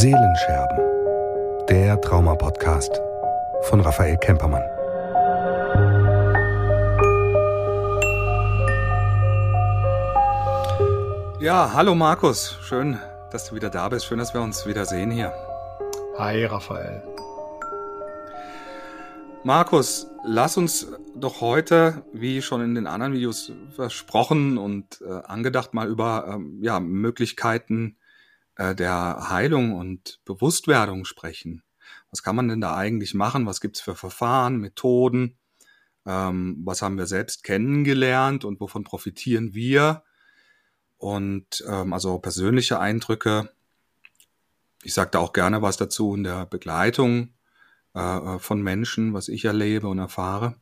Seelenscherben, der Trauma-Podcast von Raphael Kempermann. Ja, hallo Markus, schön, dass du wieder da bist, schön, dass wir uns wieder sehen hier. Hi Raphael. Markus, lass uns doch heute, wie schon in den anderen Videos versprochen und angedacht, mal über Möglichkeiten der Heilung und Bewusstwerdung sprechen. Was kann man denn da eigentlich machen? Was gibt's für Verfahren, Methoden? Was haben wir selbst kennengelernt und wovon profitieren wir? Und also persönliche Eindrücke. Ich sage da auch gerne was dazu in der Begleitung von Menschen, was ich erlebe und erfahre.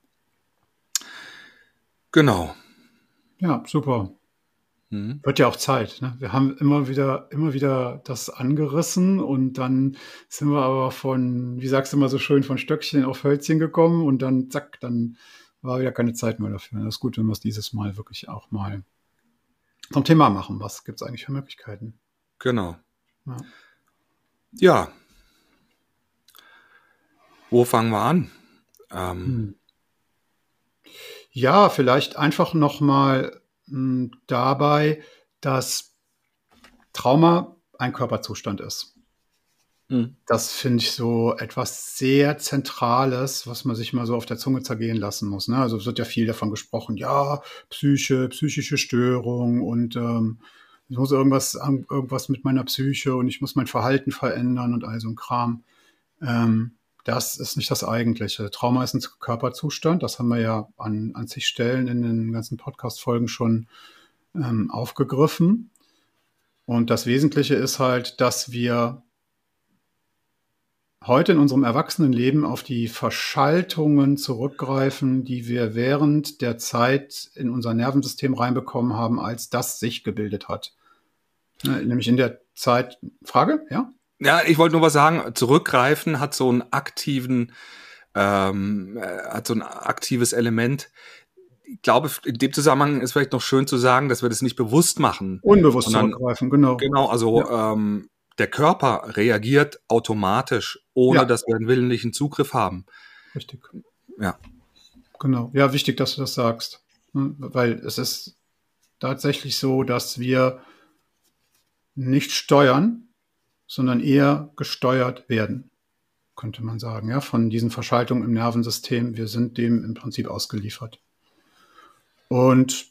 Genau. Ja, super. Wird ja auch Zeit. Ne? Wir haben immer wieder das angerissen und dann sind wir aber von, wie sagst du immer so schön, von Stöckchen auf Hölzchen gekommen und dann zack, dann war wieder keine Zeit mehr dafür. Das ist gut, wenn wir es dieses Mal wirklich auch mal zum Thema machen. Was gibt es eigentlich für Möglichkeiten? Genau. Ja. Wo fangen wir an? Ja, vielleicht einfach nochmal dabei, dass Trauma ein Körperzustand ist. Das finde ich so etwas sehr Zentrales, was man sich mal so auf der Zunge zergehen lassen muss. Ne? Also es wird ja viel davon gesprochen, ja, psychische Störung und ich muss irgendwas mit meiner Psyche und ich muss mein Verhalten verändern und all so ein Kram. Das ist nicht das Eigentliche. Trauma ist ein Körperzustand. Das haben wir ja an zig Stellen in den ganzen Podcast-Folgen schon aufgegriffen. Und das Wesentliche ist halt, dass wir heute in unserem Erwachsenenleben auf die Verschaltungen zurückgreifen, die wir während der Zeit in unser Nervensystem reinbekommen haben, als das sich gebildet hat. Nämlich in der Zeit, Frage, ja? Ja, ich wollte nur was sagen, zurückgreifen hat so einen aktives Element. Ich glaube, in dem Zusammenhang ist vielleicht noch schön zu sagen, dass wir das nicht bewusst machen. Unbewusst zurückgreifen, genau. Genau, also der Körper reagiert automatisch, ohne dass wir einen willentlichen Zugriff haben. Richtig. Ja. Genau. Ja, wichtig, dass du das sagst. Weil es ist tatsächlich so, dass wir nicht steuern, sondern eher gesteuert werden, könnte man sagen, ja, von diesen Verschaltungen im Nervensystem. Wir sind dem im Prinzip ausgeliefert. Und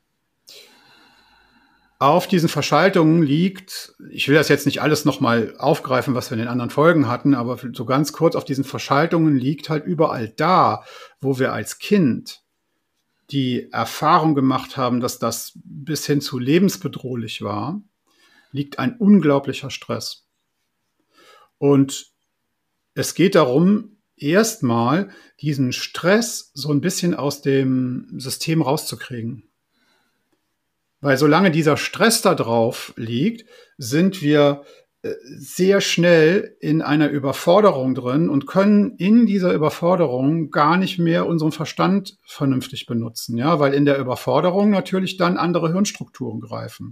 auf diesen Verschaltungen liegt, ich will das jetzt nicht alles nochmal aufgreifen, was wir in den anderen Folgen hatten, aber so ganz kurz, auf diesen Verschaltungen liegt halt überall da, wo wir als Kind die Erfahrung gemacht haben, dass das bis hin zu lebensbedrohlich war, liegt ein unglaublicher Stress. Und es geht darum, erstmal diesen Stress so ein bisschen aus dem System rauszukriegen. Weil solange dieser Stress da drauf liegt, sind wir sehr schnell in einer Überforderung drin und können in dieser Überforderung gar nicht mehr unseren Verstand vernünftig benutzen. Ja, weil in der Überforderung natürlich dann andere Hirnstrukturen greifen.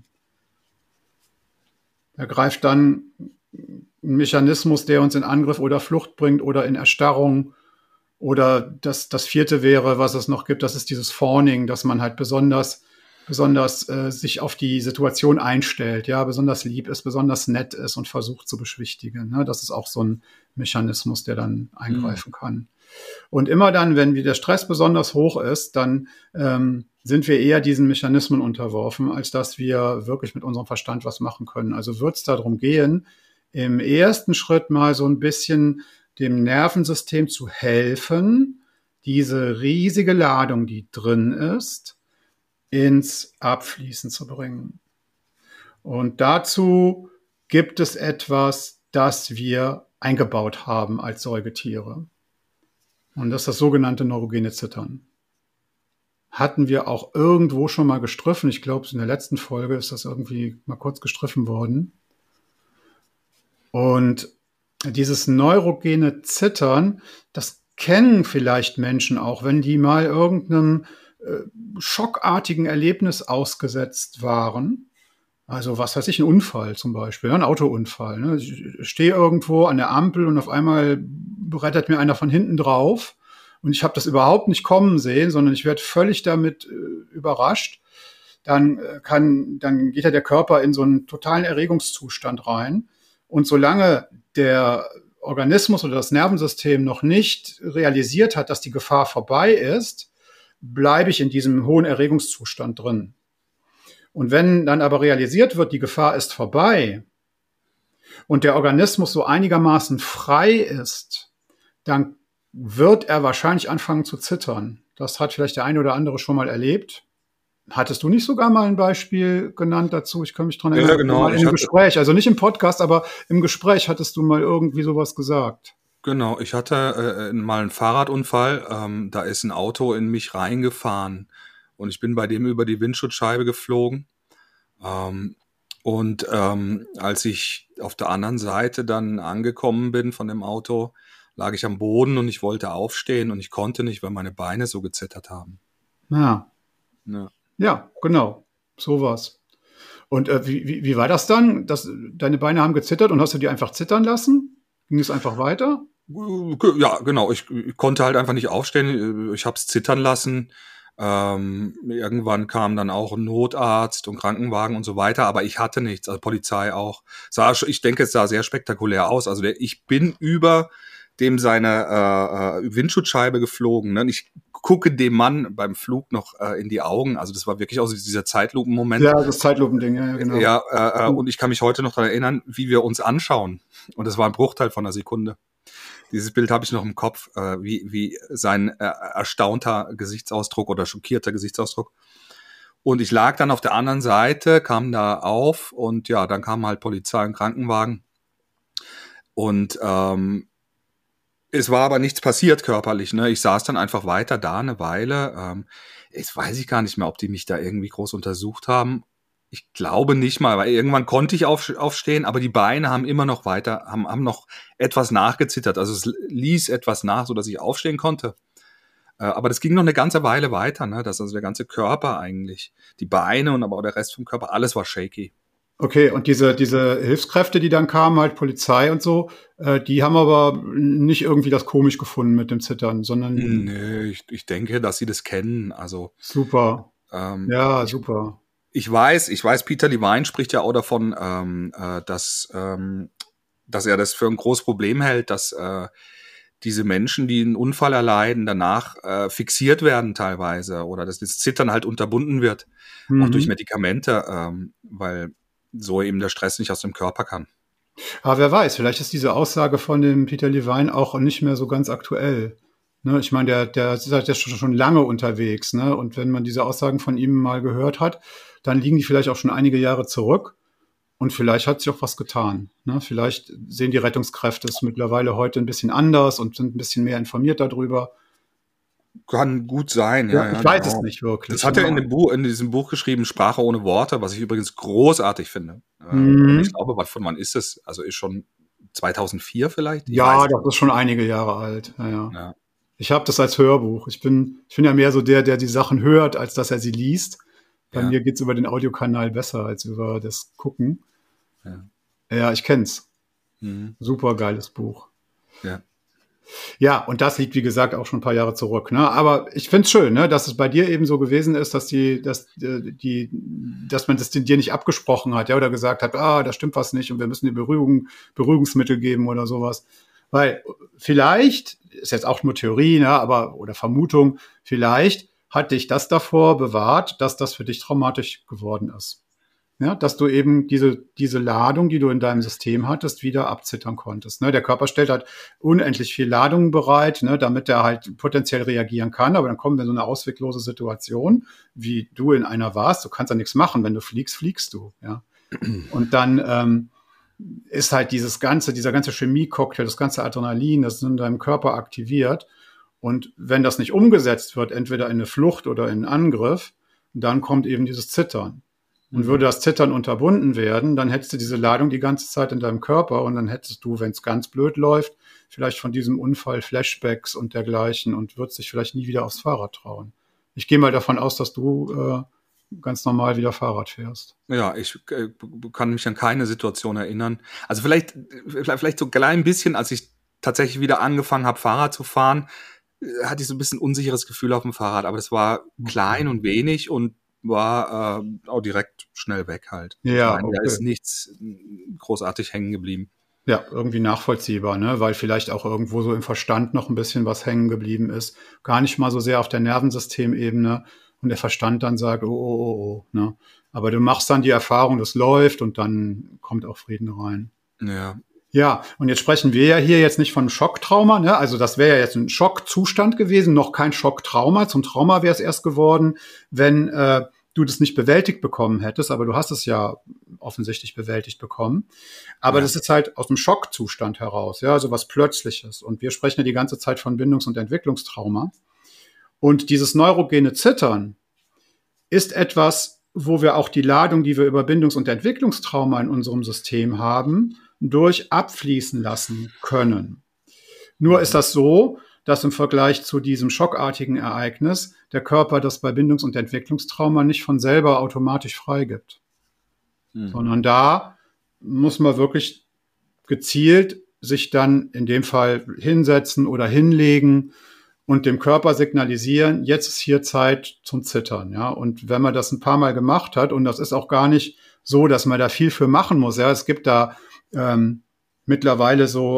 Da greift dann ein Mechanismus, der uns in Angriff oder Flucht bringt oder in Erstarrung. Oder das vierte wäre, was es noch gibt, das ist dieses Fawning, dass man halt besonders sich auf die Situation einstellt, ja, besonders lieb ist, besonders nett ist und versucht zu beschwichtigen. Ne? Das ist auch so ein Mechanismus, der dann eingreifen kann. Und immer dann, wenn der Stress besonders hoch ist, dann sind wir eher diesen Mechanismen unterworfen, als dass wir wirklich mit unserem Verstand was machen können. Also wird es darum gehen, im ersten Schritt mal so ein bisschen dem Nervensystem zu helfen, diese riesige Ladung, die drin ist, ins Abfließen zu bringen. Und dazu gibt es etwas, das wir eingebaut haben als Säugetiere. Und das ist das sogenannte neurogene Zittern. Hatten wir auch irgendwo schon mal gestriffen. Ich glaube, in der letzten Folge ist das irgendwie mal kurz gestriffen worden. Und dieses neurogene Zittern, das kennen vielleicht Menschen auch, wenn die mal irgendeinem schockartigen Erlebnis ausgesetzt waren Also was weiß ich, ein Unfall zum Beispiel, ja, ein Autounfall. Ne? Ich stehe irgendwo an der Ampel und auf einmal brettert mir einer von hinten drauf und ich habe das überhaupt nicht kommen sehen, sondern ich werde völlig damit überrascht. Dann geht ja der Körper in so einen totalen Erregungszustand rein. Und solange der Organismus oder das Nervensystem noch nicht realisiert hat, dass die Gefahr vorbei ist, bleibe ich in diesem hohen Erregungszustand drin. Und wenn dann aber realisiert wird, die Gefahr ist vorbei und der Organismus so einigermaßen frei ist, dann wird er wahrscheinlich anfangen zu zittern. Das hat vielleicht der eine oder andere schon mal erlebt. Hattest du nicht sogar mal ein Beispiel genannt dazu? Ich kann mich dran erinnern. Ja, genau. Mal in einem Gespräch, also nicht im Podcast, aber im Gespräch hattest du mal irgendwie sowas gesagt. Genau, ich hatte mal einen Fahrradunfall. Da ist ein Auto in mich reingefahren und ich bin bei dem über die Windschutzscheibe geflogen. Als ich auf der anderen Seite dann angekommen bin von dem Auto, lag ich am Boden und ich wollte aufstehen und ich konnte nicht, weil meine Beine so gezittert haben. Ja, Ja. ja, genau. Sowas. Und wie war das dann? Deine Beine haben gezittert und hast du die einfach zittern lassen? Ging es einfach weiter? Ja, genau. Ich konnte halt einfach nicht aufstehen. Ich habe es zittern lassen. Irgendwann kam dann auch ein Notarzt und Krankenwagen und so weiter, aber ich hatte nichts, also Polizei auch. Ich denke, es sah sehr spektakulär aus. Also ich bin über dem seine Windschutzscheibe geflogen. Ne? Und ich gucke dem Mann beim Flug noch in die Augen. Also das war wirklich auch dieser Zeitlupenmoment. Ja, das Zeitlupending, ja, genau. Ja, und ich kann mich heute noch daran erinnern, wie wir uns anschauen. Und das war ein Bruchteil von einer Sekunde. Dieses Bild habe ich noch im Kopf, wie sein erstaunter Gesichtsausdruck oder schockierter Gesichtsausdruck. Und ich lag dann auf der anderen Seite, kam da auf und ja, dann kam halt Polizei und Krankenwagen. Und es war aber nichts passiert körperlich. Ne? Ich saß dann einfach weiter da eine Weile. Jetzt weiß ich gar nicht mehr, ob die mich da irgendwie groß untersucht haben. Ich glaube nicht mal, weil irgendwann konnte ich aufstehen, aber die Beine haben immer noch weiter, haben noch etwas nachgezittert. Also es ließ etwas nach, so dass ich aufstehen konnte. Aber das ging noch eine ganze Weile weiter, ne? Das also der ganze Körper eigentlich, die Beine und aber auch der Rest vom Körper, alles war shaky. Okay, und diese Hilfskräfte, die dann kamen, halt Polizei und so, die haben aber nicht irgendwie das komisch gefunden mit dem Zittern, sondern Nee, ich denke, dass sie das kennen. Also super. Ja, ich super. Ich weiß, Peter Levine spricht ja auch davon, dass er das für ein großes Problem hält, dass diese Menschen, die einen Unfall erleiden, danach fixiert werden teilweise oder dass das Zittern halt unterbunden wird, auch durch Medikamente, weil so eben der Stress nicht aus dem Körper kann. Aber wer weiß, vielleicht ist diese Aussage von dem Peter Levine auch nicht mehr so ganz aktuell. Ne, ich meine, der ist halt ja schon lange unterwegs, ne? Und wenn man diese Aussagen von ihm mal gehört hat, dann liegen die vielleicht auch schon einige Jahre zurück. Und vielleicht hat sich auch was getan. Ne? Vielleicht sehen die Rettungskräfte es mittlerweile heute ein bisschen anders und sind ein bisschen mehr informiert darüber. Kann gut sein, Ja, ja, ich weiß genau. es nicht wirklich. Das hat er in diesem Buch geschrieben, Sprache ohne Worte, was ich übrigens großartig finde. Und ich glaube, was von wann ist es? Also ist schon 2004 vielleicht? Ich weiß Ja, nicht. das ist schon einige Jahre alt. Ja. Ja, Ich habe das als Hörbuch. Ich bin ja mehr so der die Sachen hört, als dass er sie liest. Bei ja, mir geht's über den Audiokanal besser als über das Gucken. ja. Ja, ich kenn's. Mhm. Super geiles Buch. Ja. Ja, und das liegt, wie gesagt, auch schon ein paar Jahre zurück. Ne? Aber ich find's schön, ne, dass es bei dir eben so gewesen ist, dass dass man das dir nicht abgesprochen hat, ja, oder gesagt hat, da stimmt was nicht und wir müssen dir Beruhigungsmittel geben oder sowas. Weil vielleicht, ist jetzt auch nur Theorie, ne, oder Vermutung, vielleicht hat dich das davor bewahrt, dass das für dich traumatisch geworden ist. Ja, dass du eben diese Ladung, die du in deinem System hattest, wieder abzittern konntest. Ne? Der Körper stellt halt unendlich viel Ladung bereit, ne, damit er halt potenziell reagieren kann. Aber dann kommen wir in so eine ausweglose Situation, wie du in einer warst. Du kannst ja nichts machen. Wenn du fliegst, fliegst du. Ja. Und dann ist halt dieser ganze Chemie-Cocktail, das ganze Adrenalin, das ist in deinem Körper aktiviert. Und wenn das nicht umgesetzt wird, entweder in eine Flucht oder in einen Angriff, dann kommt eben dieses Zittern. Und würde das Zittern unterbunden werden, dann hättest du diese Ladung die ganze Zeit in deinem Körper und dann hättest du, wenn es ganz blöd läuft, vielleicht von diesem Unfall Flashbacks und dergleichen und würdest dich vielleicht nie wieder aufs Fahrrad trauen. Ich gehe mal davon aus, dass du ganz normal wieder Fahrrad fährst. Ja, ich kann mich an keine Situation erinnern. Also vielleicht so ein klein bisschen, als ich tatsächlich wieder angefangen habe, Fahrrad zu fahren, hatte ich so ein bisschen unsicheres Gefühl auf dem Fahrrad. Aber das war klein und wenig und war auch direkt schnell weg halt. Ich Ja, meine, da ist okay. nichts großartig hängen geblieben. Ja, irgendwie nachvollziehbar, ne? Weil vielleicht auch irgendwo so im Verstand noch ein bisschen was hängen geblieben ist. Gar nicht mal so sehr auf der Nervensystemebene und der Verstand dann sagt, oh, oh, oh, oh, ne? Aber du machst dann die Erfahrung, das läuft und dann kommt auch Frieden rein. Ja. Ja, und jetzt sprechen wir ja hier jetzt nicht von Schocktrauma, ne? Also das wäre ja jetzt ein Schockzustand gewesen, noch kein Schocktrauma. Zum Trauma wäre es erst geworden, wenn du das nicht bewältigt bekommen hättest, aber du hast es ja offensichtlich bewältigt bekommen. Aber Ja. das ist halt aus dem Schockzustand heraus, ja, also was Plötzliches. Und wir sprechen ja die ganze Zeit von Bindungs- und Entwicklungstrauma. Und dieses neurogene Zittern ist etwas, wo wir auch die Ladung, die wir über Bindungs- und Entwicklungstrauma in unserem System haben, durch abfließen lassen können. Nur ist das so, dass im Vergleich zu diesem schockartigen Ereignis der Körper das bei Bindungs- und Entwicklungstrauma nicht von selber automatisch freigibt. Sondern da muss man wirklich gezielt sich dann in dem Fall hinsetzen oder hinlegen und dem Körper signalisieren, jetzt ist hier Zeit zum Zittern. Ja? Und wenn man das ein paar Mal gemacht hat, und das ist auch gar nicht so, dass man da viel für machen muss. Ja? Es gibt da mittlerweile so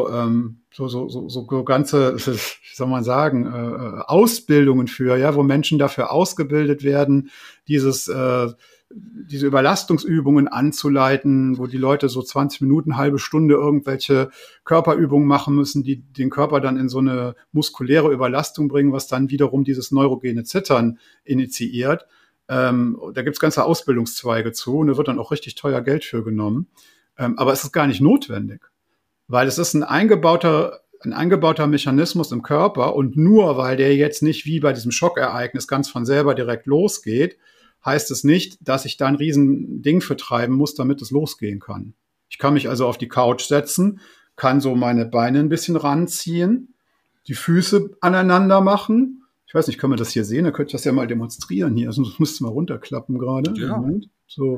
ganze, wie soll man sagen, Ausbildungen für, ja, wo Menschen dafür ausgebildet werden, diese Überlastungsübungen anzuleiten, wo die Leute so 20 Minuten, halbe Stunde irgendwelche Körperübungen machen müssen, die den Körper dann in so eine muskuläre Überlastung bringen, was dann wiederum dieses neurogene Zittern initiiert. Da gibt's ganze Ausbildungszweige zu und da wird dann auch richtig teuer Geld für genommen. Aber es ist gar nicht notwendig, weil es ist ein eingebauter Mechanismus im Körper und nur weil der jetzt nicht wie bei diesem Schockereignis ganz von selber direkt losgeht, heißt es nicht, dass ich da ein riesen Ding für treiben muss, damit es losgehen kann. Ich kann mich also auf die Couch setzen, kann so meine Beine ein bisschen ranziehen, die Füße aneinander machen. Ich weiß nicht, können wir das hier sehen? Da könnte ich das ja mal demonstrieren hier. Also das müsste mal runterklappen gerade. Ja. Moment.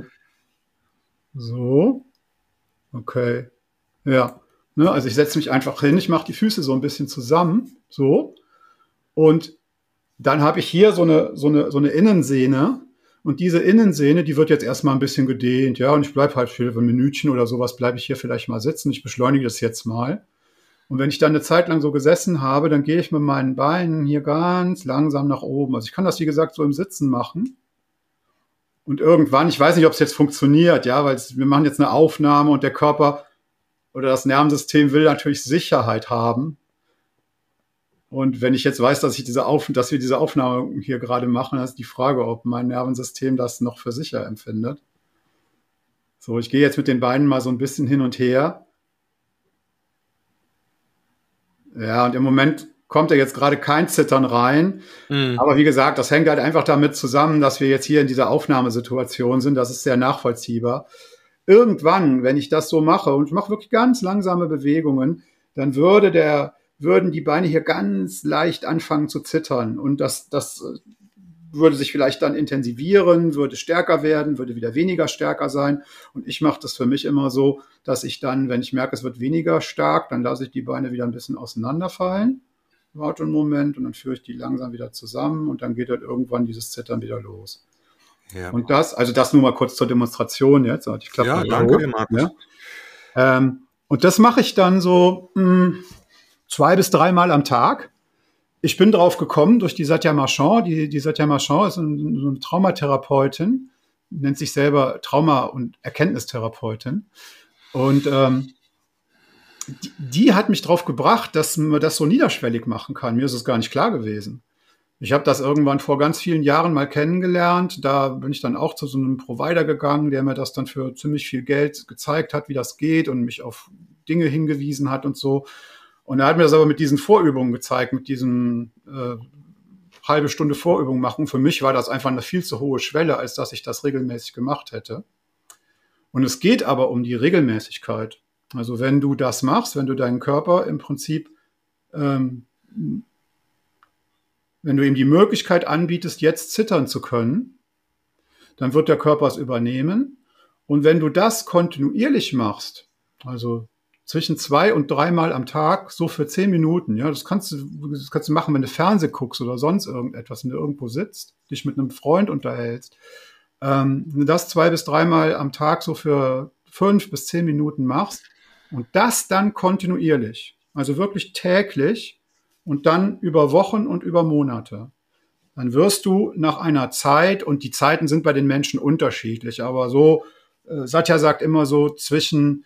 So. Okay. Ja. Ne, also ich setze mich einfach hin, ich mache die Füße so ein bisschen zusammen. So. Und dann habe ich hier so eine Innensehne. Und diese Innensehne, die wird jetzt erstmal ein bisschen gedehnt, ja, und ich bleibe halt für ein Minütchen oder sowas, bleibe ich hier vielleicht mal sitzen. Ich beschleunige das jetzt mal. Und wenn ich dann eine Zeit lang so gesessen habe, dann gehe ich mit meinen Beinen hier ganz langsam nach oben. Also ich kann das, wie gesagt, so im Sitzen machen. Und irgendwann, ich weiß nicht, ob es jetzt funktioniert, ja, weil wir machen jetzt eine Aufnahme und der Körper oder das Nervensystem will natürlich Sicherheit haben. Und wenn ich jetzt weiß, dass wir diese Aufnahme hier gerade machen, dann ist die Frage, ob mein Nervensystem das noch für sicher empfindet. So, ich gehe jetzt mit den Beinen mal so ein bisschen hin und her. Ja, und im Moment kommt ja jetzt gerade kein Zittern rein. Aber wie gesagt, das hängt halt einfach damit zusammen, dass wir jetzt hier in dieser Aufnahmesituation sind. Das ist sehr nachvollziehbar. Irgendwann, wenn ich das so mache und ich mache wirklich ganz langsame Bewegungen, dann würden die Beine hier ganz leicht anfangen zu zittern. Und das würde sich vielleicht dann intensivieren, würde stärker werden, würde wieder weniger stärker sein. Und ich mache das für mich immer so, dass ich dann, wenn ich merke, es wird weniger stark, dann lasse ich die Beine wieder ein bisschen auseinanderfallen. Warte einen Moment und dann führe ich die langsam wieder zusammen und dann geht halt irgendwann dieses Zittern wieder los. Ja. Und das nur mal kurz zur Demonstration jetzt. Ich klappe mal danke hoch, dir, Markus. ja. Und das mache ich dann so 2 bis 3 Mal am Tag. Ich bin drauf gekommen durch die Satya Marchand. Die Satya Marchand ist so eine Traumatherapeutin, nennt sich selber Trauma- und Erkenntnistherapeutin. Und die hat mich drauf gebracht, dass man das so niederschwellig machen kann. Mir ist es gar nicht klar gewesen. Ich habe das irgendwann vor ganz vielen Jahren mal kennengelernt. Da bin ich dann auch zu so einem Provider gegangen, der mir das dann für ziemlich viel Geld gezeigt hat, wie das geht und mich auf Dinge hingewiesen hat und so. Und er hat mir das aber mit diesen Vorübungen gezeigt, mit diesen halbe Stunde Vorübung machen. Für mich war das einfach eine viel zu hohe Schwelle, als dass ich das regelmäßig gemacht hätte. Und es geht aber um die Regelmäßigkeit. Also wenn du das machst, wenn du deinen Körper im Prinzip, wenn du ihm die Möglichkeit anbietest, jetzt zittern zu können, dann wird der Körper es übernehmen. Und wenn du das kontinuierlich machst, also zwischen 2 und 3 Mal am Tag, so für 10 Minuten, ja, das kannst du machen, wenn du Fernsehen guckst oder sonst irgendetwas, wenn du irgendwo sitzt, dich mit einem Freund unterhältst. Wenn du das 2 bis 3 Mal am Tag so für 5 bis 10 Minuten machst und das dann kontinuierlich, also wirklich täglich und dann über Wochen und über Monate, dann wirst du nach einer Zeit, und die Zeiten sind bei den Menschen unterschiedlich, aber so, Satya sagt immer so zwischen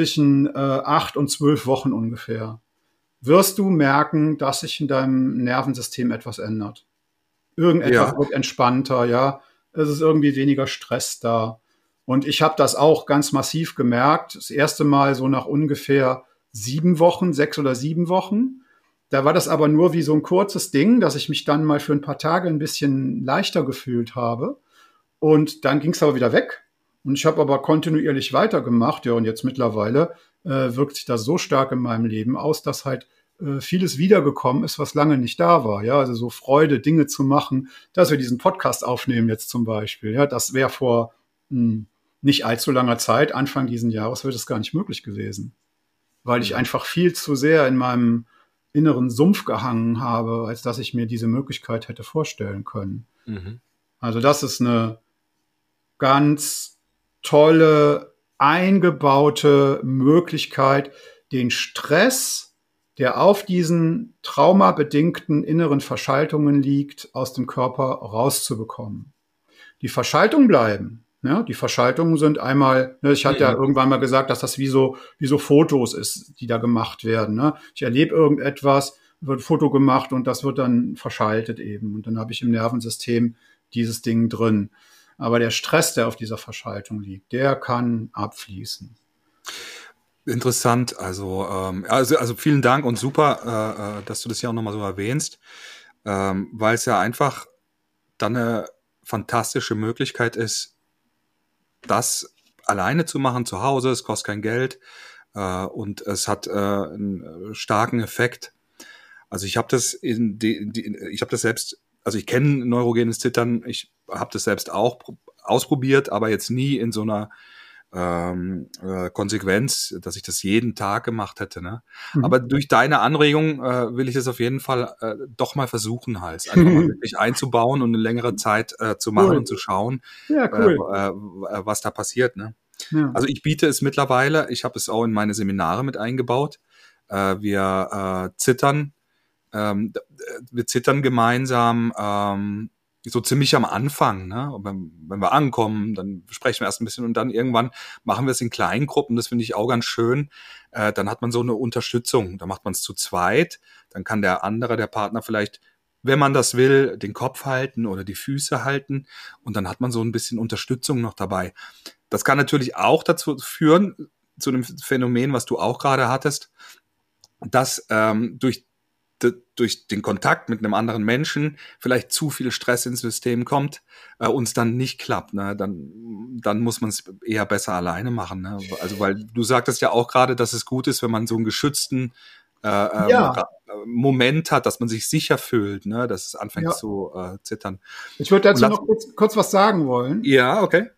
8 und 12 Wochen ungefähr, wirst du merken, dass sich in deinem Nervensystem etwas ändert. Irgendetwas Ja. wird entspannter, ja. Es ist irgendwie weniger Stress da. Und ich habe das auch ganz massiv gemerkt. Das erste Mal so nach ungefähr 7 Wochen, 6 oder 7 Wochen. Da war das aber nur wie so ein kurzes Ding, dass ich mich dann mal für ein paar Tage ein bisschen leichter gefühlt habe. Und dann ging es aber wieder weg. Und ich habe aber kontinuierlich weitergemacht. Ja, und jetzt mittlerweile wirkt sich das so stark in meinem Leben aus, dass halt vieles wiedergekommen ist, was lange nicht da war. Ja, also so Freude, Dinge zu machen, dass wir diesen Podcast aufnehmen jetzt zum Beispiel. Ja, das wäre vor nicht allzu langer Zeit, Anfang diesen Jahres, wäre das gar nicht möglich gewesen. Weil ich einfach viel zu sehr in meinem inneren Sumpf gehangen habe, als dass ich mir diese Möglichkeit hätte vorstellen können. Mhm. Also das ist eine ganz tolle, eingebaute Möglichkeit, den Stress, der auf diesen traumabedingten inneren Verschaltungen liegt, aus dem Körper rauszubekommen. Die Verschaltungen bleiben. Ja, die Verschaltungen sind einmal, ne, ich hatte ja irgendwann mal gesagt, dass das wie so Fotos ist, die da gemacht werden. Ne? Ich erlebe irgendetwas, wird ein Foto gemacht und das wird dann verschaltet eben. Und dann habe ich im Nervensystem dieses Ding drin. Aber der Stress, der auf dieser Verschaltung liegt, der kann abfließen. Interessant, also vielen Dank und super, dass du das ja auch nochmal so erwähnst, weil es ja einfach dann eine fantastische Möglichkeit ist, das alleine zu machen zu Hause. Es kostet kein Geld und es hat einen starken Effekt. Also ich habe das ich habe das selbst, also ich kenne neurogenes Zittern, ich habe das selbst auch ausprobiert, aber jetzt nie in so einer Konsequenz, dass ich das jeden Tag gemacht hätte. Ne? Aber durch deine Anregung will ich es auf jeden Fall doch mal versuchen, halt einfach mal wirklich einzubauen und eine längere Zeit zu machen und zu schauen, Ja, cool. Was da passiert. Ne? Ja. Also ich biete es mittlerweile, ich habe es auch in meine Seminare mit eingebaut. Wir zittern gemeinsam so ziemlich am Anfang, ne? Und wenn wir ankommen, dann sprechen wir erst ein bisschen und dann irgendwann machen wir es in kleinen Gruppen. Das finde ich auch ganz schön. Dann hat man so eine Unterstützung. Da macht man es zu zweit. Dann kann der Partner vielleicht, wenn man das will, den Kopf halten oder die Füße halten. Und dann hat man so ein bisschen Unterstützung noch dabei. Das kann natürlich auch dazu führen, zu dem Phänomen, was du auch gerade hattest, dass durch den Kontakt mit einem anderen Menschen vielleicht zu viel Stress ins System kommt, uns dann nicht klappt. Ne? Dann muss man es eher besser alleine machen. Ne? Also weil du sagtest ja auch gerade, dass es gut ist, wenn man so einen geschützten Moment hat, dass man sich sicher fühlt, ne? Dass es anfängt zu zittern. Ich würde dazu noch kurz was sagen wollen. Ja, okay.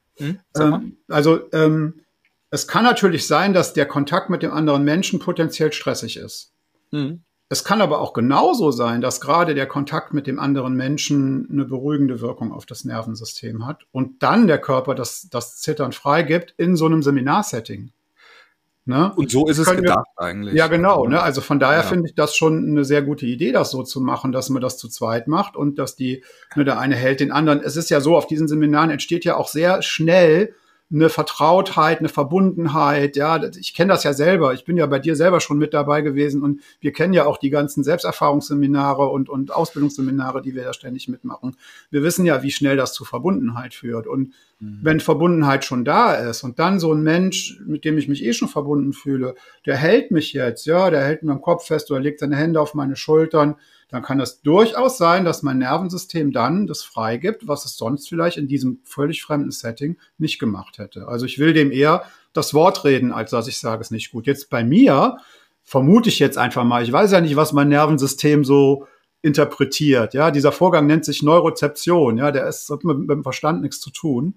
Es kann natürlich sein, dass der Kontakt mit dem anderen Menschen potenziell stressig ist. Es kann aber auch genauso sein, dass gerade der Kontakt mit dem anderen Menschen eine beruhigende Wirkung auf das Nervensystem hat und dann der Körper das Zittern freigibt in so einem Seminarsetting. Ne? Und so ist es gedacht eigentlich. Ja, genau. Ne? Also von daher finde ich das schon eine sehr gute Idee, das so zu machen, dass man das zu zweit macht und dass der eine hält den anderen. Es ist ja so, auf diesen Seminaren entsteht ja auch sehr schnell eine Vertrautheit, eine Verbundenheit, ja, ich kenne das ja selber, ich bin ja bei dir selber schon mit dabei gewesen und wir kennen ja auch die ganzen Selbsterfahrungsseminare und Ausbildungsseminare, die wir da ständig mitmachen. Wir wissen ja, wie schnell das zu Verbundenheit führt und wenn Verbundenheit schon da ist und dann so ein Mensch, mit dem ich mich schon verbunden fühle, der hält mich jetzt, ja, der hält mir am Kopf fest oder legt seine Hände auf meine Schultern, dann kann es durchaus sein, dass mein Nervensystem dann das freigibt, was es sonst vielleicht in diesem völlig fremden Setting nicht gemacht hätte. Also ich will dem eher das Wort reden, als dass ich sage, es nicht gut. Jetzt bei mir vermute ich jetzt einfach mal, ich weiß ja nicht, was mein Nervensystem so interpretiert. Ja, dieser Vorgang nennt sich Neurozeption. Ja, der hat mit dem Verstand nichts zu tun.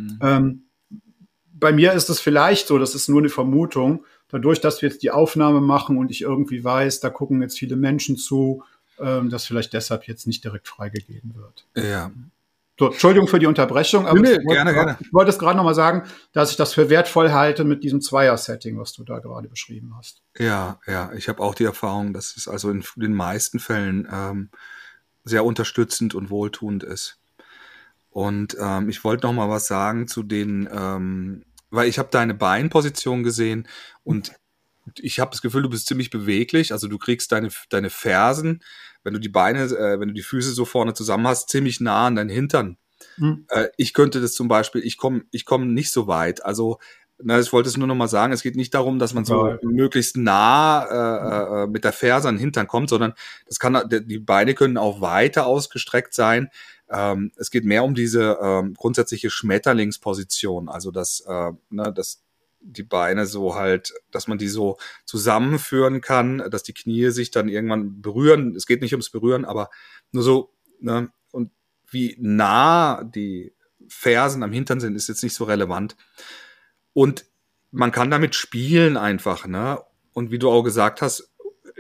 Bei mir ist es vielleicht so, das ist nur eine Vermutung, dadurch, dass wir jetzt die Aufnahme machen und ich irgendwie weiß, da gucken jetzt viele Menschen zu, dass vielleicht deshalb jetzt nicht direkt freigegeben wird. Ja. So, Entschuldigung für die Unterbrechung, aber gerne. Ich wollte es gerade noch mal sagen, dass ich das für wertvoll halte mit diesem Zweier-Setting, was du da gerade beschrieben hast. Ja, ich habe auch die Erfahrung, dass es also in den meisten Fällen sehr unterstützend und wohltuend ist. Und ich wollte noch mal was sagen zu den, weil ich habe deine Beinposition gesehen und ich habe das Gefühl, du bist ziemlich beweglich. Also du kriegst deine Fersen, wenn du wenn du die Füße so vorne zusammen hast, ziemlich nah an deinen Hintern. Ich könnte das zum Beispiel, ich komm nicht so weit. Also, ich wollte es nur noch mal sagen, es geht nicht darum, dass man so möglichst nah mit der Ferse an den Hintern kommt, sondern die Beine können auch weiter ausgestreckt sein. Es geht mehr um diese grundsätzliche Schmetterlingsposition, also dass die Beine so halt, dass man die so zusammenführen kann, dass die Knie sich dann irgendwann berühren. Es geht nicht ums Berühren, aber nur so, ne? Und wie nah die Fersen am Hintern sind, ist jetzt nicht so relevant. Und man kann damit spielen einfach, ne? Und wie du auch gesagt hast,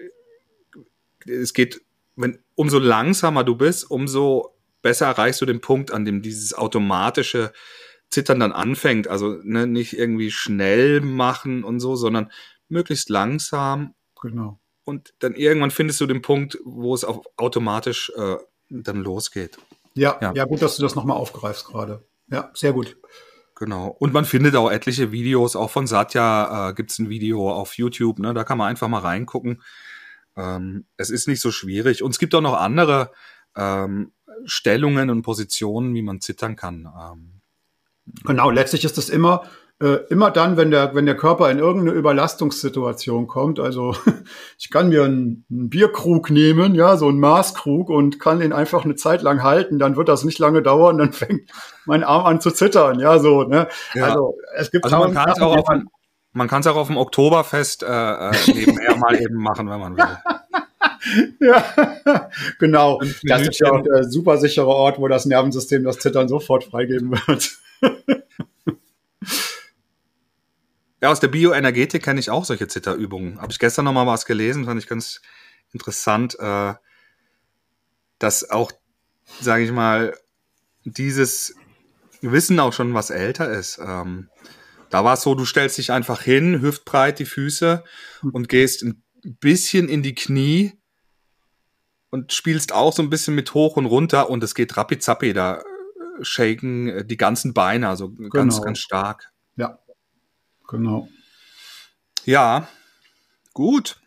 es geht, umso langsamer du bist, umso besser erreichst du den Punkt, an dem dieses automatische Zittern dann anfängt. Also nicht irgendwie schnell machen und so, sondern möglichst langsam. Genau. Und dann irgendwann findest du den Punkt, wo es auch automatisch dann losgeht. Ja, gut, dass du das nochmal aufgreifst gerade. Ja, sehr gut. Genau. Und man findet auch etliche Videos, auch von Satya gibt es ein Video auf YouTube, ne? Da kann man einfach mal reingucken. Es ist nicht so schwierig. Und es gibt auch noch andere Stellungen und Positionen, wie man zittern kann. Genau, letztlich ist es immer dann, wenn der Körper in irgendeine Überlastungssituation kommt. Also ich kann mir einen Bierkrug nehmen, ja, so einen Maßkrug und kann ihn einfach eine Zeit lang halten. Dann wird das nicht lange dauern, dann fängt mein Arm an zu zittern, ja, so. Ne? Ja. Also es gibt man kann es auch auf dem Oktoberfest nebenher mal eben machen, wenn man will. Ja, genau. Das ist ja auch der super sichere Ort, wo das Nervensystem das Zittern sofort freigeben wird. Ja, aus der Bioenergetik kenne ich auch solche Zitterübungen. Habe ich gestern noch mal was gelesen, fand ich ganz interessant, dass auch, sage ich mal, dieses Wissen auch schon was älter ist. Da war es so, du stellst dich einfach hin, hüftbreit die Füße und gehst ein bisschen in die Knie und spielst auch so ein bisschen mit hoch und runter und es geht rappi-zappi, da shaken die ganzen Beine, also ganz, ganz stark. Ja, genau. Ja, gut.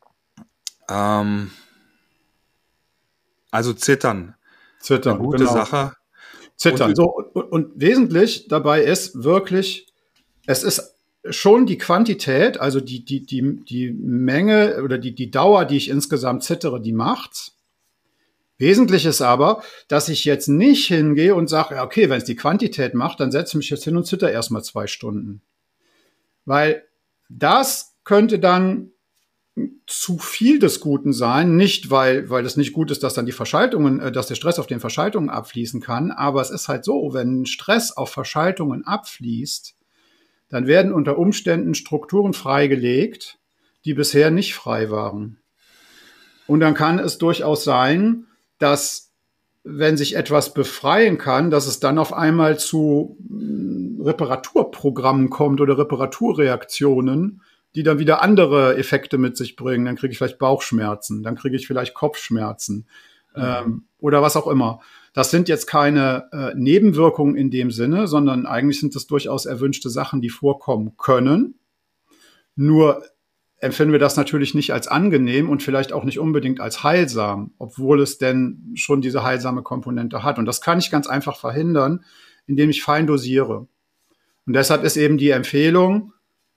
Also Zittern. Eine gute Sache. Zittern. Und wesentlich dabei ist wirklich, es ist schon die Quantität, also die Menge oder die Dauer, die ich insgesamt zittere, die macht's. Wesentlich ist aber, dass ich jetzt nicht hingehe und sage, ja, okay, wenn es die Quantität macht, dann setze ich mich jetzt hin und zitter erstmal 2 Stunden. Weil das könnte dann zu viel des Guten sein, nicht weil es nicht gut ist, dass dann die Verschaltungen, dass der Stress auf den Verschaltungen abfließen kann, aber es ist halt so, wenn Stress auf Verschaltungen abfließt, dann werden unter Umständen Strukturen freigelegt, die bisher nicht frei waren. Und dann kann es durchaus sein, dass, wenn sich etwas befreien kann, dass es dann auf einmal zu Reparaturprogrammen kommt oder Reparaturreaktionen, die dann wieder andere Effekte mit sich bringen. Dann kriege ich vielleicht Bauchschmerzen, dann kriege ich vielleicht Kopfschmerzen oder was auch immer. Das sind jetzt keine Nebenwirkungen in dem Sinne, sondern eigentlich sind es durchaus erwünschte Sachen, die vorkommen können. Nur empfinden wir das natürlich nicht als angenehm und vielleicht auch nicht unbedingt als heilsam, obwohl es denn schon diese heilsame Komponente hat. Und das kann ich ganz einfach verhindern, indem ich fein dosiere. Und deshalb ist eben die Empfehlung,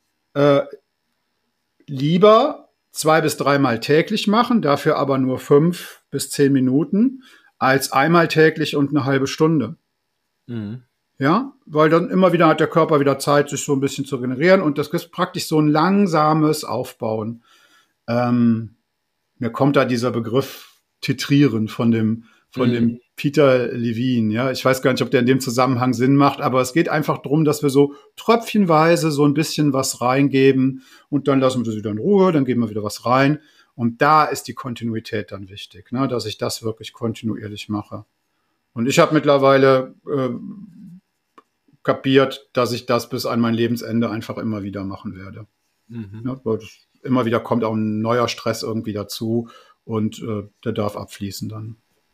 lieber 2 bis 3 Mal täglich machen, dafür aber nur 5 bis 10 Minuten, als einmal täglich und eine halbe Stunde. Mhm. Ja, weil dann immer wieder hat der Körper wieder Zeit, sich so ein bisschen zu regenerieren und das ist praktisch so ein langsames Aufbauen. Mir kommt da dieser Begriff Titrieren von dem Peter Levine. Ja, ich weiß gar nicht, ob der in dem Zusammenhang Sinn macht, aber es geht einfach darum, dass wir so tröpfchenweise so ein bisschen was reingeben und dann lassen wir das wieder in Ruhe, dann geben wir wieder was rein. Und da ist die Kontinuität dann wichtig, ne, dass ich das wirklich kontinuierlich mache. Und ich habe mittlerweile kapiert, dass ich das bis an mein Lebensende einfach immer wieder machen werde. Ja, weil immer wieder kommt auch ein neuer Stress irgendwie dazu und der darf abfließen dann.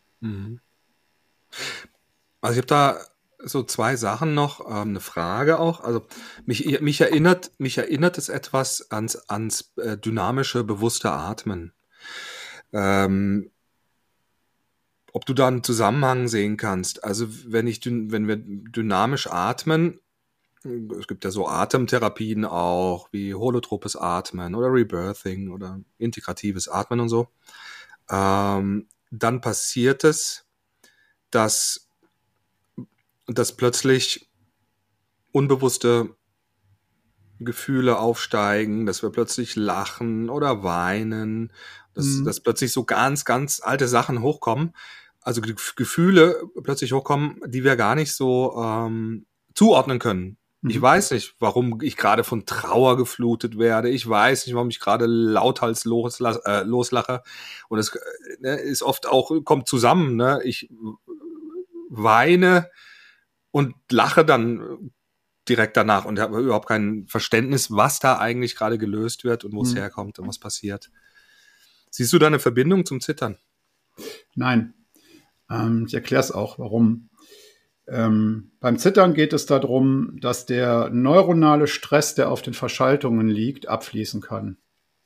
Also ich habe da so zwei Sachen noch, eine Frage auch. Also mich erinnert es etwas ans dynamische, bewusste Atmen. Ob du da einen Zusammenhang sehen kannst. Also wenn wir dynamisch atmen, es gibt ja so Atemtherapien auch, wie holotropes Atmen oder Rebirthing oder integratives Atmen und so, dann passiert es, dass plötzlich unbewusste Gefühle aufsteigen, dass wir plötzlich lachen oder weinen, dass plötzlich so ganz, ganz alte Sachen hochkommen, also Gefühle plötzlich hochkommen, die wir gar nicht so zuordnen können. Ich weiß nicht, warum ich gerade von Trauer geflutet werde. Ich weiß nicht, warum ich gerade lauthals loslache. Und es ist oft auch, kommt zusammen. Ne? Ich weine und lache dann direkt danach und habe überhaupt kein Verständnis, was da eigentlich gerade gelöst wird und wo es herkommt und was passiert. Siehst du da eine Verbindung zum Zittern? Nein. Ich erkläre es auch, warum. Beim Zittern geht es darum, dass der neuronale Stress, der auf den Verschaltungen liegt, abfließen kann.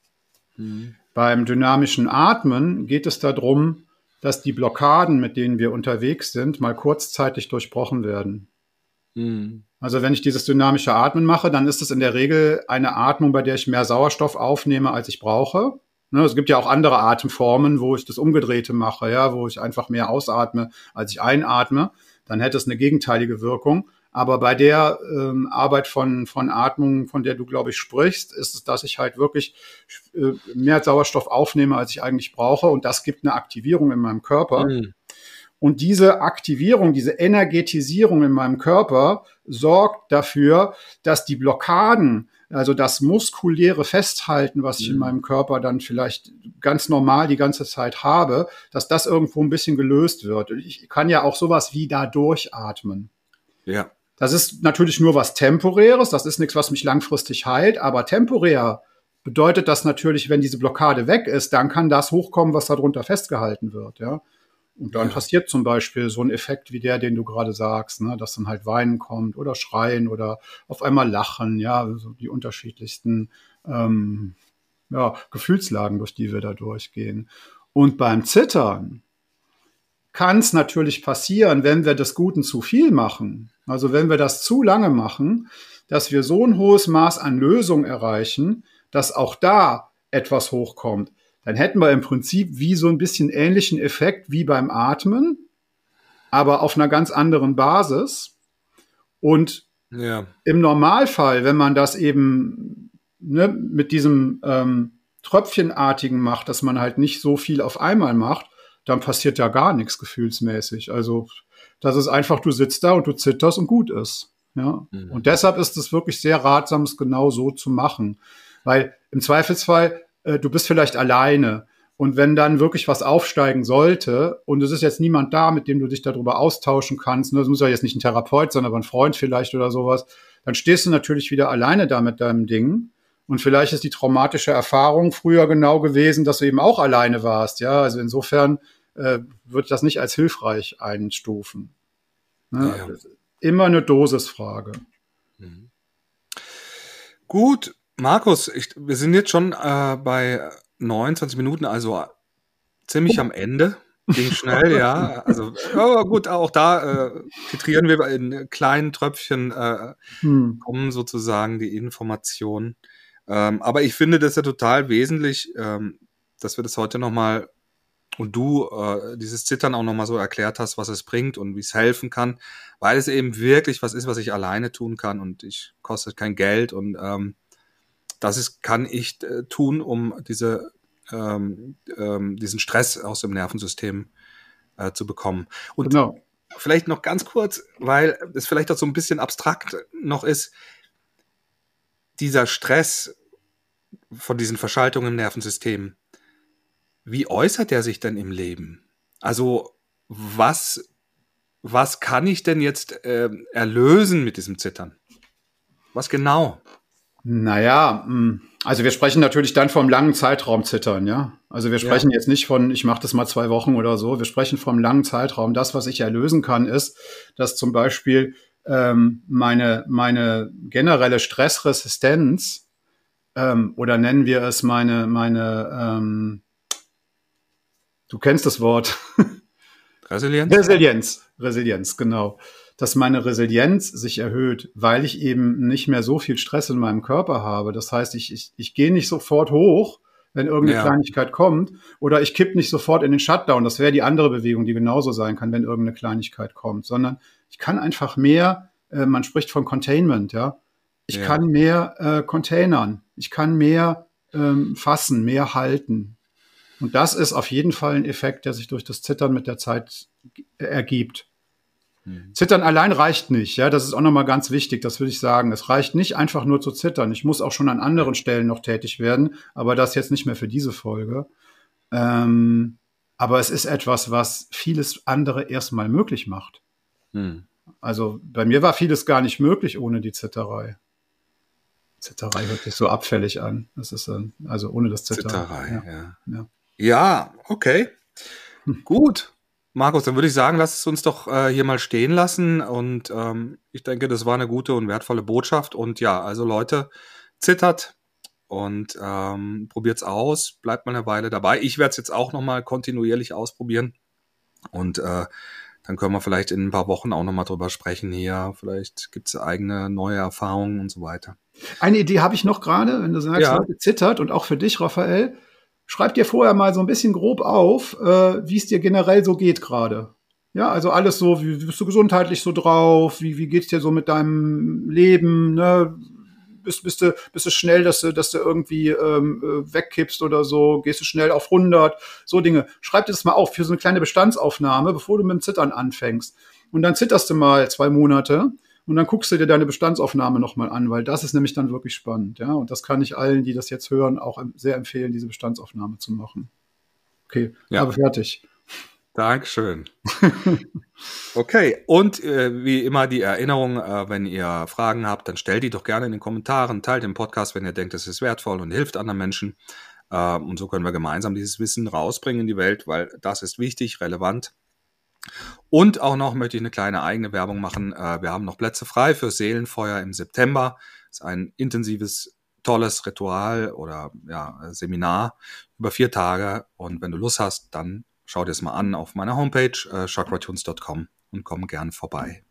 Beim dynamischen Atmen geht es darum, dass die Blockaden, mit denen wir unterwegs sind, mal kurzzeitig durchbrochen werden. Also wenn ich dieses dynamische Atmen mache, dann ist es in der Regel eine Atmung, bei der ich mehr Sauerstoff aufnehme, als ich brauche. Ne, es gibt ja auch andere Atemformen, wo ich das Umgedrehte mache, ja, wo ich einfach mehr ausatme, als ich einatme. Dann hätte es eine gegenteilige Wirkung. Aber bei der Arbeit von Atmung, von der du, glaube ich, sprichst, ist es, dass ich halt wirklich mehr Sauerstoff aufnehme, als ich eigentlich brauche. Und das gibt eine Aktivierung in meinem Körper. Und diese Aktivierung, diese Energetisierung in meinem Körper sorgt dafür, dass die Blockaden, also das muskuläre Festhalten, was ich in meinem Körper dann vielleicht ganz normal die ganze Zeit habe, dass das irgendwo ein bisschen gelöst wird. Ich kann ja auch sowas wie da durchatmen. Ja. Das ist natürlich nur was Temporäres, das ist nichts, was mich langfristig heilt, aber temporär bedeutet das natürlich, wenn diese Blockade weg ist, dann kann das hochkommen, was darunter festgehalten wird, ja. Und dann passiert zum Beispiel so ein Effekt wie der, den du gerade sagst, ne, dass dann halt Weinen kommt oder Schreien oder auf einmal Lachen, ja, so die unterschiedlichsten Gefühlslagen, durch die wir da durchgehen. Und beim Zittern kann es natürlich passieren, wenn wir des Guten zu viel machen, also wenn wir das zu lange machen, dass wir so ein hohes Maß an Lösung erreichen, dass auch da etwas hochkommt. Dann hätten wir im Prinzip wie so ein bisschen ähnlichen Effekt wie beim Atmen, aber auf einer ganz anderen Basis. Und im Normalfall, wenn man das eben mit diesem Tröpfchenartigen macht, dass man halt nicht so viel auf einmal macht, dann passiert ja gar nichts gefühlsmäßig. Also das ist einfach, du sitzt da und du zitterst und gut ist. Ja? Und deshalb ist es wirklich sehr ratsam, es genau so zu machen. Weil im Zweifelsfall du bist vielleicht alleine. Und wenn dann wirklich was aufsteigen sollte und es ist jetzt niemand da, mit dem du dich darüber austauschen kannst, ne, das muss ja jetzt nicht ein Therapeut sein, aber ein Freund vielleicht oder sowas, dann stehst du natürlich wieder alleine da mit deinem Ding. Und vielleicht ist die traumatische Erfahrung früher genau gewesen, dass du eben auch alleine warst. Ja, also insofern würde ich das nicht als hilfreich einstufen. Ne? Ja. Immer eine Dosisfrage. Gut. Markus, wir sind jetzt schon bei 29 Minuten, also ziemlich am Ende. Ging schnell, ja. Also, aber gut, auch da titrieren wir in kleinen Tröpfchen, kommen sozusagen die Informationen. Aber ich finde das ja total wesentlich, dass wir das heute nochmal und du dieses Zittern auch nochmal so erklärt hast, was es bringt und wie es helfen kann, weil es eben wirklich was ist, was ich alleine tun kann und ich kostet kein Geld und kann ich tun, um diese diesen Stress aus dem Nervensystem zu bekommen. Und Genau. vielleicht noch ganz kurz, weil es vielleicht auch so ein bisschen abstrakt noch ist, dieser Stress von diesen Verschaltungen im Nervensystem, wie äußert er sich denn im Leben? Also was kann ich denn jetzt erlösen mit diesem Zittern? Was genau? Naja, also wir sprechen natürlich dann vom langen Zeitraum Zittern, ja. Also wir sprechen jetzt nicht von, ich mache das mal 2 Wochen oder so. Wir sprechen vom langen Zeitraum. Das, was ich erlösen kann, ist, dass zum Beispiel meine generelle Stressresistenz oder nennen wir es du kennst das Wort. Resilienz? Resilienz, genau. Dass meine Resilienz sich erhöht, weil ich eben nicht mehr so viel Stress in meinem Körper habe. Das heißt, ich gehe nicht sofort hoch, wenn irgendeine Kleinigkeit kommt, oder ich kipp nicht sofort in den Shutdown. Das wäre die andere Bewegung, die genauso sein kann, wenn irgendeine Kleinigkeit kommt, sondern ich kann einfach mehr, man spricht von Containment, ja. Ich kann mehr containern, ich kann mehr fassen, mehr halten. Und das ist auf jeden Fall ein Effekt, der sich durch das Zittern mit der Zeit ergibt. Zittern allein reicht nicht, ja, das ist auch nochmal ganz wichtig, das will ich sagen. Es reicht nicht einfach nur zu zittern. Ich muss auch schon an anderen Stellen noch tätig werden, aber das jetzt nicht mehr für diese Folge. Aber es ist etwas, was vieles andere erstmal möglich macht. Also bei mir war vieles gar nicht möglich ohne die Zitterei. Zitterei hört sich so abfällig an. Das ist also ohne das Zittern. Zitterei, ja, okay. Gut. Markus, dann würde ich sagen, lass es uns doch hier mal stehen lassen. Und ich denke, das war eine gute und wertvolle Botschaft. Und ja, also Leute, zittert und probiert's aus. Bleibt mal eine Weile dabei. Ich werde es jetzt auch nochmal kontinuierlich ausprobieren. Und dann können wir vielleicht in ein paar Wochen auch nochmal drüber sprechen hier. Vielleicht gibt's eigene neue Erfahrungen und so weiter. Eine Idee habe ich noch gerade, wenn du sagst, Leute, zittert, und auch für dich, Raphael. Schreib dir vorher mal so ein bisschen grob auf, wie es dir generell so geht gerade. Ja, also alles so, wie bist du gesundheitlich so drauf? Wie geht's dir so mit deinem Leben? Ne? Bist du schnell, dass du irgendwie wegkippst oder so? Gehst du schnell auf 100? So Dinge. Schreib dir das mal auf für so eine kleine Bestandsaufnahme, bevor du mit dem Zittern anfängst. Und dann zitterst du mal 2 Monate. Und dann guckst du dir deine Bestandsaufnahme nochmal an, weil das ist nämlich dann wirklich spannend. Ja? Und das kann ich allen, die das jetzt hören, auch sehr empfehlen, diese Bestandsaufnahme zu machen. Okay, aber fertig. Dankeschön. Okay, und wie immer die Erinnerung, wenn ihr Fragen habt, dann stellt die doch gerne in den Kommentaren, teilt den Podcast, wenn ihr denkt, es ist wertvoll und hilft anderen Menschen. Und so können wir gemeinsam dieses Wissen rausbringen in die Welt, weil das ist wichtig, relevant. Und auch noch möchte ich eine kleine eigene Werbung machen. Wir haben noch Plätze frei für Seelenfeuer im September. Das ist ein intensives, tolles Ritual oder Seminar über 4 Tage. Und wenn du Lust hast, dann schau dir es mal an auf meiner Homepage chakratunes.com und komm gern vorbei.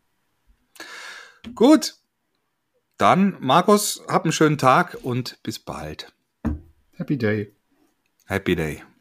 Gut, dann Markus, hab einen schönen Tag und bis bald. Happy Day. Happy Day.